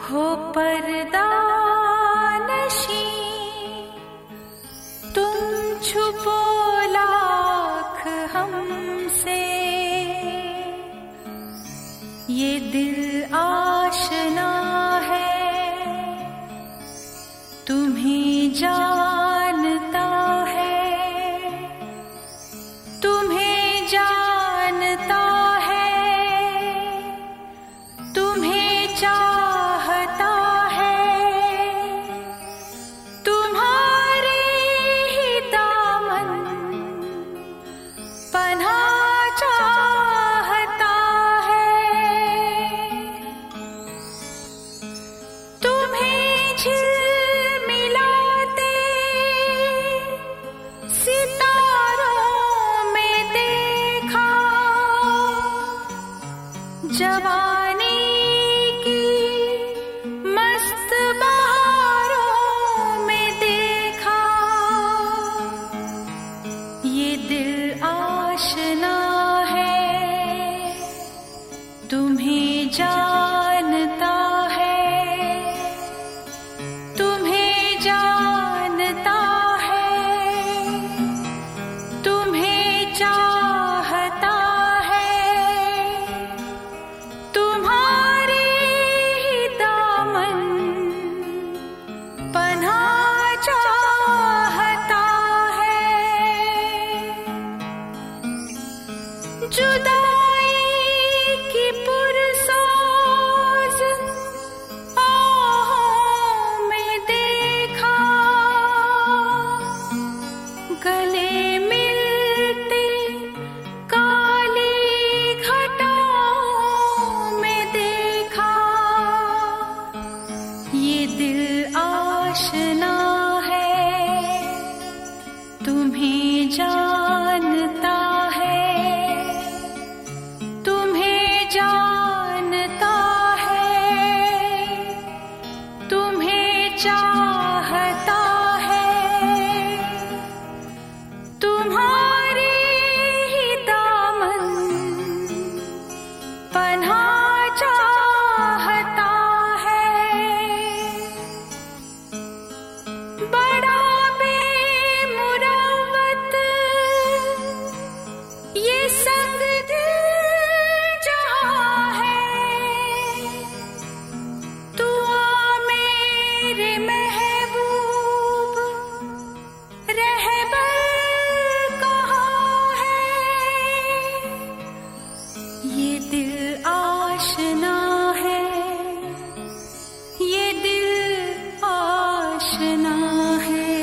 हो पर्दा नशी तुम छुपो लाख हमसे, ये दिल आशना है तुम्हें जानता है, तुम्हें जानता है, तुम्हें चाहता है, तुम्हारे ही दामन पनाह चाहता है, तुम्हें झिलमिलाते सितारों में देखा, जवानी की मस्त बहारों में देखा, ये दिल आशना है तुम्हें जानता है, तुम्हें जानता है, तुम्हें चाहता है, तुम्हारे ही दामन पनाह चाहता है, जुदाई की पुरसोज आहों में देखा, गले मिलते काली घटाओं में देखा, ये दिल आशना है तुम्हें जानता है, तुम्हें जानता है, तुम्हें चाहता है, तुम्हारे ही दामन पनाह चाहता है, बड़ा बेमुरव्वत ये संग दिल जहाँ है, तू आ मेरे महबूब रहबर कहाँ है, ये दिल आशना है, ये दिल आशना है।